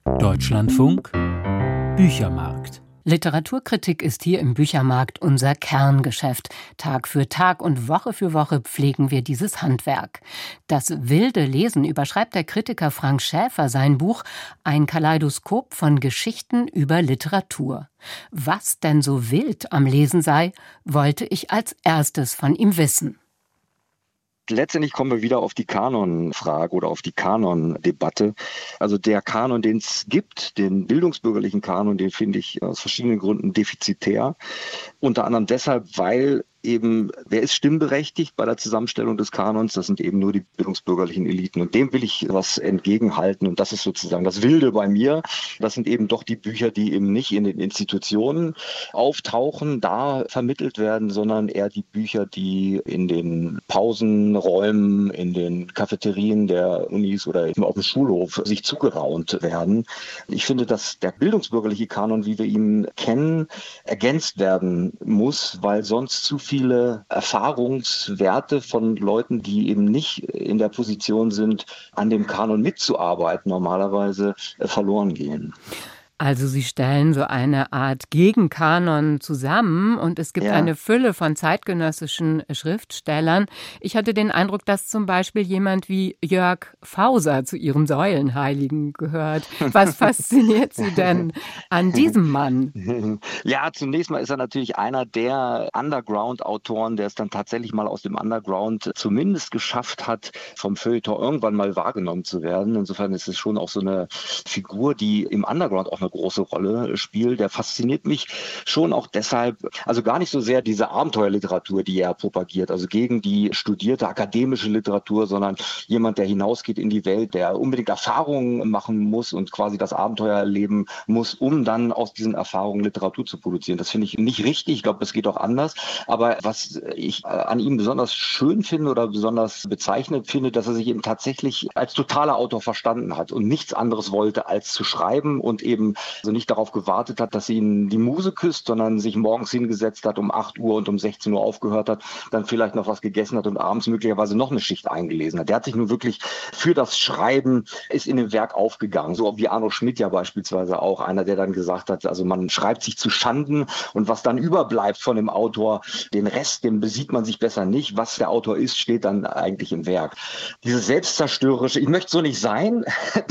Deutschlandfunk Büchermarkt. Literaturkritik ist hier im Büchermarkt unser Kerngeschäft. Tag für Tag und Woche für Woche pflegen wir dieses Handwerk. Das wilde Lesen überschreibt der Kritiker Frank Schäfer sein Buch Ein Kaleidoskop von Geschichten über Literatur. Was denn so wild am Lesen sei, wollte ich als erstes von ihm wissen. Letztendlich kommen wir wieder auf die Kanonfrage oder auf die Kanondebatte. Also der Kanon, den es gibt, den bildungsbürgerlichen Kanon, den finde ich aus verschiedenen Gründen defizitär. Unter anderem deshalb, weil eben, wer ist stimmberechtigt bei der Zusammenstellung des Kanons? Das sind eben nur die bildungsbürgerlichen Eliten. Und dem will ich was entgegenhalten. Und das ist sozusagen das Wilde bei mir. Das sind eben doch die Bücher, die eben nicht in den Institutionen auftauchen, da vermittelt werden, sondern eher die Bücher, die in den Pausenräumen, in den Cafeterien der Unis oder eben auf dem Schulhof sich zugeraunt werden. Ich finde, dass der bildungsbürgerliche Kanon, wie wir ihn kennen, ergänzt werden muss, weil sonst zu viele Erfahrungswerte von Leuten, die eben nicht in der Position sind, an dem Kanon mitzuarbeiten, normalerweise verloren gehen. Also Sie stellen so eine Art Gegenkanon zusammen und es gibt eine Fülle von zeitgenössischen Schriftstellern. Ich hatte den Eindruck, dass zum Beispiel jemand wie Jörg Fauser zu Ihren Säulenheiligen gehört. Was fasziniert Sie denn an diesem Mann? Ja, zunächst mal ist er natürlich einer der Underground-Autoren, der es dann tatsächlich mal aus dem Underground zumindest geschafft hat, vom Feuilleton irgendwann mal wahrgenommen zu werden. Insofern ist es schon auch so eine Figur, die im Underground auch eine große Rolle spielt. Der fasziniert mich schon auch deshalb, also gar nicht so sehr diese Abenteuerliteratur, die er propagiert, also gegen die studierte akademische Literatur, sondern jemand, der hinausgeht in die Welt, der unbedingt Erfahrungen machen muss und quasi das Abenteuer erleben muss, um dann aus diesen Erfahrungen Literatur zu produzieren. Das finde ich nicht richtig. Ich glaube, das geht auch anders. Aber was ich an ihm besonders schön finde oder besonders bezeichnend finde, dass er sich eben tatsächlich als totaler Autor verstanden hat und nichts anderes wollte, als zu schreiben und eben also nicht darauf gewartet hat, dass ihn die Muse küsst, sondern sich morgens hingesetzt hat um 8 Uhr und um 16 Uhr aufgehört hat, dann vielleicht noch was gegessen hat und abends möglicherweise noch eine Schicht eingelesen hat. Der hat sich nun wirklich für das Schreiben, ist in dem Werk aufgegangen. So wie Arno Schmidt ja beispielsweise auch, einer, der dann gesagt hat, also man schreibt sich zu Schanden und was dann überbleibt von dem Autor, den Rest, den besieht man sich besser nicht. Was der Autor ist, steht dann eigentlich im Werk. Dieses selbstzerstörerische, ich möchte so nicht sein,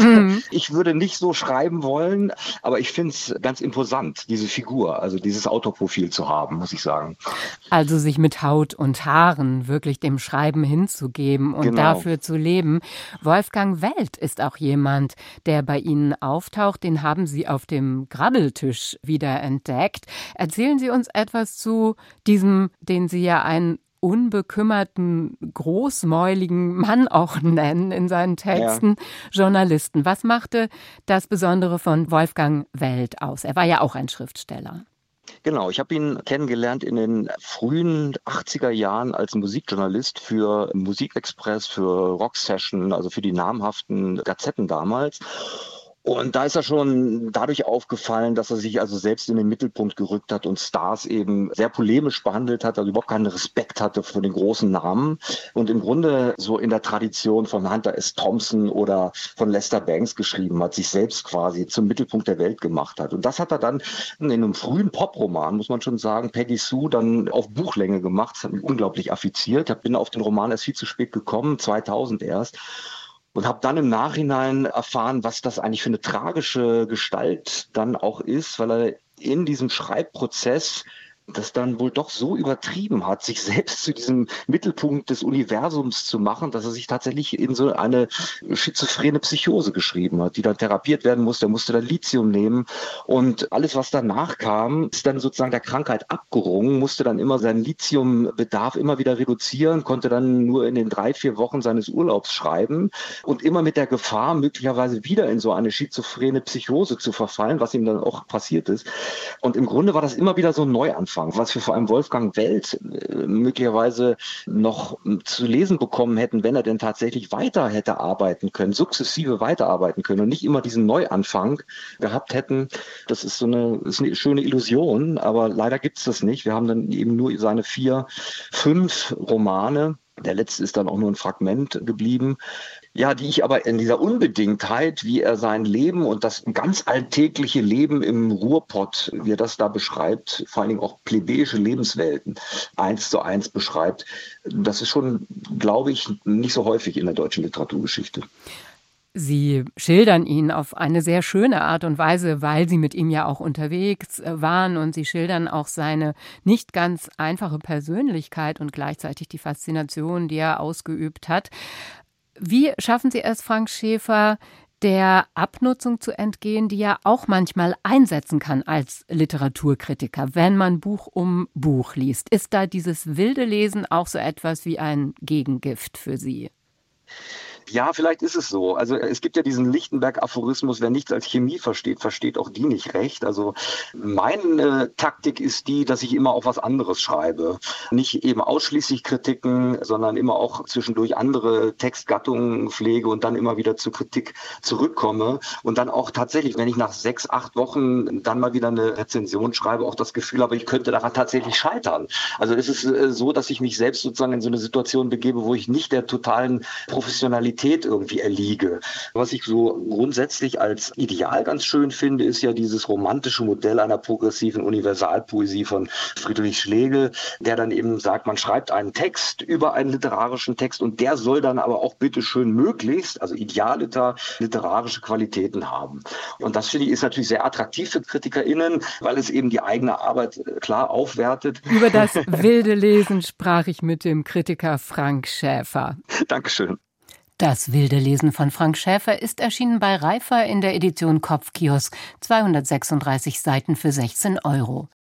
ich würde nicht so schreiben wollen, aber ich finde es ganz imposant, diese Figur, also dieses Autorprofil zu haben, muss ich sagen. Also sich mit Haut und Haaren wirklich dem Schreiben hinzugeben und dafür zu leben. Wolfgang Welt ist auch jemand, der bei Ihnen auftaucht. Den haben Sie auf dem Grabbeltisch wiederentdeckt. Erzählen Sie uns etwas zu diesem, den Sie ja einen unbekümmerten, großmäuligen Mann auch nennen in seinen Texten, Journalisten. Was machte das Besondere von Wolfgang Welt aus? Er war ja auch ein Schriftsteller. Genau, ich habe ihn kennengelernt in den frühen 80er Jahren als Musikjournalist für Musikexpress, für Rocksession, also für die namhaften Gazetten damals. Und da ist er schon dadurch aufgefallen, dass er sich also selbst in den Mittelpunkt gerückt hat und Stars eben sehr polemisch behandelt hat, also überhaupt keinen Respekt hatte vor den großen Namen und im Grunde so in der Tradition von Hunter S. Thompson oder von Lester Bangs geschrieben hat, sich selbst quasi zum Mittelpunkt der Welt gemacht hat. Und das hat er dann in einem frühen Poproman, muss man schon sagen, Peggy Sue, dann auf Buchlänge gemacht. Das hat mich unglaublich affiziert. Ich bin auf den Roman erst viel zu spät gekommen, 2000 erst. Und habe dann im Nachhinein erfahren, was das eigentlich für eine tragische Gestalt dann auch ist, weil er in diesem Schreibprozess das dann wohl doch so übertrieben hat, sich selbst zu diesem Mittelpunkt des Universums zu machen, dass er sich tatsächlich in so eine schizophrene Psychose geschrieben hat, die dann therapiert werden musste. Er musste dann Lithium nehmen und alles, was danach kam, ist dann sozusagen der Krankheit abgerungen, musste dann immer seinen Lithiumbedarf immer wieder reduzieren, konnte dann nur in den 3-4 Wochen seines Urlaubs schreiben und immer mit der Gefahr, möglicherweise wieder in so eine schizophrene Psychose zu verfallen, was ihm dann auch passiert ist. Und im Grunde war das immer wieder so ein Neuanfang. Was wir vor allem Wolfgang Welt möglicherweise noch zu lesen bekommen hätten, wenn er denn tatsächlich weiter hätte arbeiten können, sukzessive weiterarbeiten können und nicht immer diesen Neuanfang gehabt hätten. Das ist ist eine schöne Illusion, aber leider gibt es das nicht. Wir haben dann eben nur seine 4, 5 Romane. Der letzte ist dann auch nur ein Fragment geblieben. Ja, die ich aber in dieser Unbedingtheit, wie er sein Leben und das ganz alltägliche Leben im Ruhrpott, wie er das da beschreibt, vor allen Dingen auch plebejische Lebenswelten 1:1 beschreibt, das ist schon, glaube ich, nicht so häufig in der deutschen Literaturgeschichte. Sie schildern ihn auf eine sehr schöne Art und Weise, weil Sie mit ihm ja auch unterwegs waren, und Sie schildern auch seine nicht ganz einfache Persönlichkeit und gleichzeitig die Faszination, die er ausgeübt hat. Wie schaffen Sie es, Frank Schäfer, der Abnutzung zu entgehen, die ja auch manchmal einsetzen kann als Literaturkritiker, wenn man Buch um Buch liest? Ist da dieses wilde Lesen auch so etwas wie ein Gegengift für Sie? Ja, vielleicht ist es so. Also es gibt ja diesen Lichtenberg-Aphorismus, wer nichts als Chemie versteht, versteht auch die nicht recht. Also meine Taktik ist die, dass ich immer auch was anderes schreibe. Nicht eben ausschließlich Kritiken, sondern immer auch zwischendurch andere Textgattungen pflege und dann immer wieder zur Kritik zurückkomme. Und dann auch tatsächlich, wenn ich nach 6, 8 Wochen dann mal wieder eine Rezension schreibe, auch das Gefühl habe, ich könnte daran tatsächlich scheitern. Also es ist so, dass ich mich selbst sozusagen in so eine Situation begebe, wo ich nicht der totalen Professionalität irgendwie erliege. Was ich so grundsätzlich als Ideal ganz schön finde, ist ja dieses romantische Modell einer progressiven Universalpoesie von Friedrich Schlegel, der dann eben sagt, man schreibt einen Text über einen literarischen Text und der soll dann aber auch bitteschön möglichst, also idealiter, literarische Qualitäten haben. Und das finde ich ist natürlich sehr attraktiv für KritikerInnen, weil es eben die eigene Arbeit klar aufwertet. Über das wilde Lesen sprach ich mit dem Kritiker Frank Schäfer. Dankeschön. Das wilde Lesen von Frank Schäfer ist erschienen bei Reifer in der Edition Kopfkiosk, 236 Seiten für 16 €.